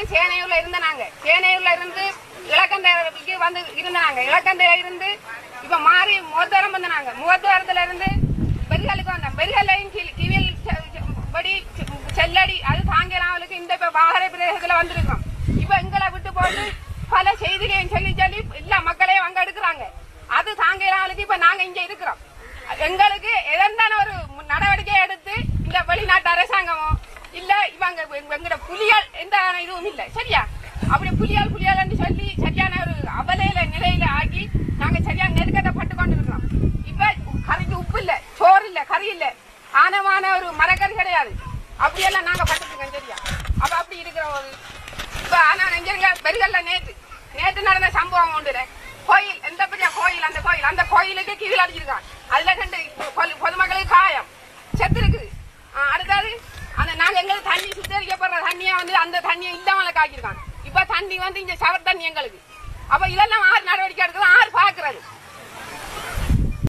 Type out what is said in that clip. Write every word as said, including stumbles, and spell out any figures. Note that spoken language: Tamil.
வந்து சேனையூர்ல இருந்த நாங்க சேனையூர்ல இருந்து இலக்கந்தைக்கு வந்து இருந்தாங்க. இலக்கந்தையில இருந்து இப்ப மாறி முகத்துவாரம் வந்து நாங்க முகத்துவாரத்துல இருந்து பெருகலுக்கு வந்தோம். பெருகலையும் கிவில் படி செல்லடி அது தாங்கலாவலுக்கு இந்த இப்ப வாகர பிரதேசத்துல வந்திருக்கோம். இப்ப எங்களை விட்டு போட்டு பல செய்திகளையும் சொல்லி சொல்லி எல்லா மக்களையும் அங்க எடுக்கிறாங்க. அது தாங்கலாவலுக்கு இப்ப நாங்க இங்க இருக்கிறோம். எங்களுக்கு எதந்தான ஒரு நடவடிக்கை எடுத்து இந்த வெளிநாட்டு அரசாங்கமோ இல்ல இவங்க எங்கட புலியால் எந்த இதுவும் இல்லை சரியா. அப்படி புலியால் புலியால் என்று சொல்லி சரியான ஒரு அவலையில நிலையில ஆகி நாங்க சரியான நெருக்கத்தை பட்டு கொண்டு இருக்கிறோம். இப்ப கறிக்கு உப்பு இல்ல, சோறு இல்ல, கறி இல்ல, ஆனமான ஒரு மரக்கறி கிடையாது. அப்படியெல்லாம் நாங்க பட்டுருக்கோம் சரியா. அப்ப அப்படி இருக்கிற ஒரு இப்ப ஆனா நெஞ்சங்க பெருகல்ல நேற்று நேற்று நடந்த சம்பவம் உண்டு. கோயில் எந்த பெரிய கோயில் அந்த கோயில் அந்த கோயிலுக்கு கீழ் அடிச்சிருக்காங்க. அதுல ரெண்டு பொதுமக்களுக்கு காயம் செத்து இருக்குது. அடுத்தது அந்த நாங்க எங்களுக்கு தண்ணி சுத்தரிக்கப்படுற தண்ணியை வந்து அந்த தண்ணியை இல்லாமல காக்கிருக்காங்க. இப்ப தண்ணி வந்து இங்க சவர் தண்ணி எங்களுக்கு. அப்ப இதெல்லாம் ஆறு நடவடிக்கை எடுக்குது.